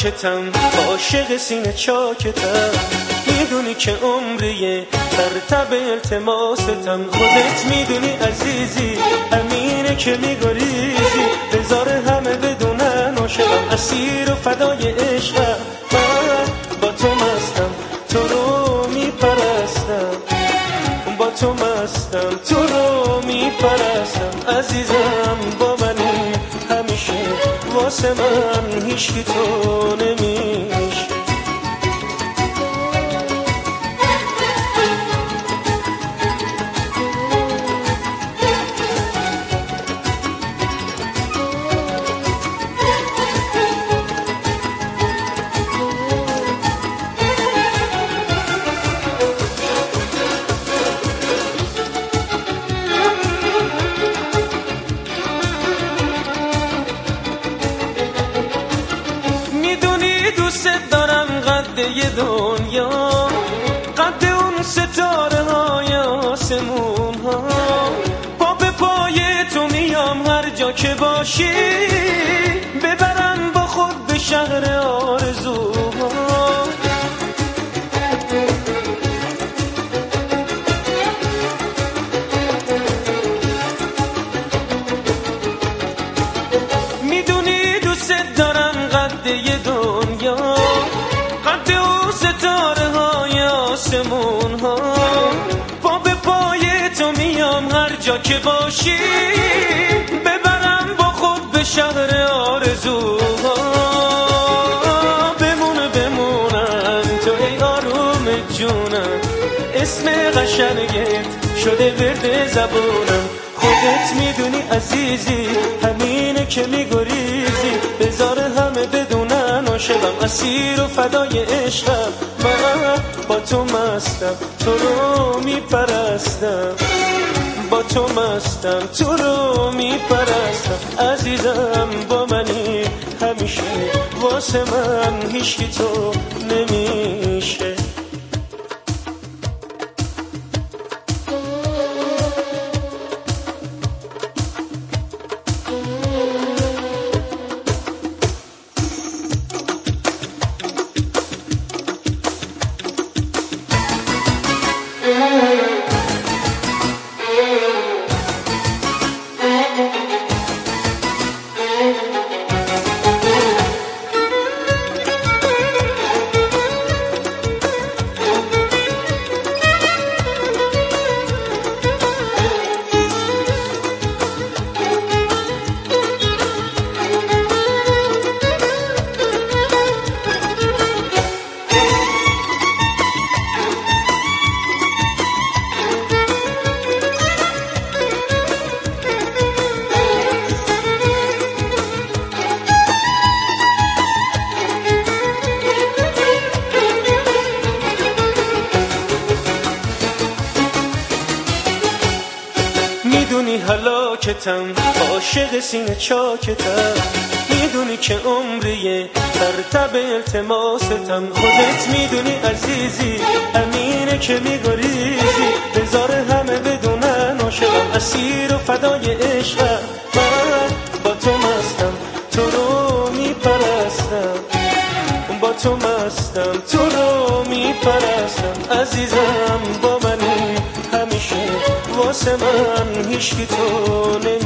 هلاکتم، عاشق سینه چاکتم. میدونی که عمریه در تب التماستم. خودت میدونی عزیزی همینه که میگریزی. بذار همه بدونن عاشقم، اسیر و فدای عشقم. من با تو مستم، تو رو میپرستم. با تو مستم، تو رو میپرستم. عزیزم با منی همیشه، واسه من هیچکی تو نمیشه. دوست دارم قد یه دنیا، قد اون ستاره های آسمون ها. پا به پای تو میام هر جا که باشی، ببرم با خود به شهر آرزوها. میدونی دوست دارم قد یه دنیا، قد او ستاره های آسمون ها. پا به پای تو میام هر جا که باشی، ببرم با خود به شهر آرزوها. بمونم تو ای آروم جونم، اسم قشنگت شده ورد زبونم. خودت میدونی عزیزی همینه که میگریزی. بذار همه بدونن عاشقم، اسیر و فدای عشقم. من با تو مستم، تو رو میپرستم. با تو مستم، تو رو میپرستم. عزیزم با منی همیشه، واسه من هیچکی تو نمیشه. میدونی هلاکتم، عاشق سینه چاکتم. میدونی که عمریه در تب التماستم. خودت میدونی عزیزی همینه که میگریزی. بذار همه بدونن عاشقم، اسیر و فدای عشقم. من با تو مستم، تو رو میپرستم. با تو مستم، تو رو میپرستم. عزیزم با منی همیشه، واسه من هیچکی تو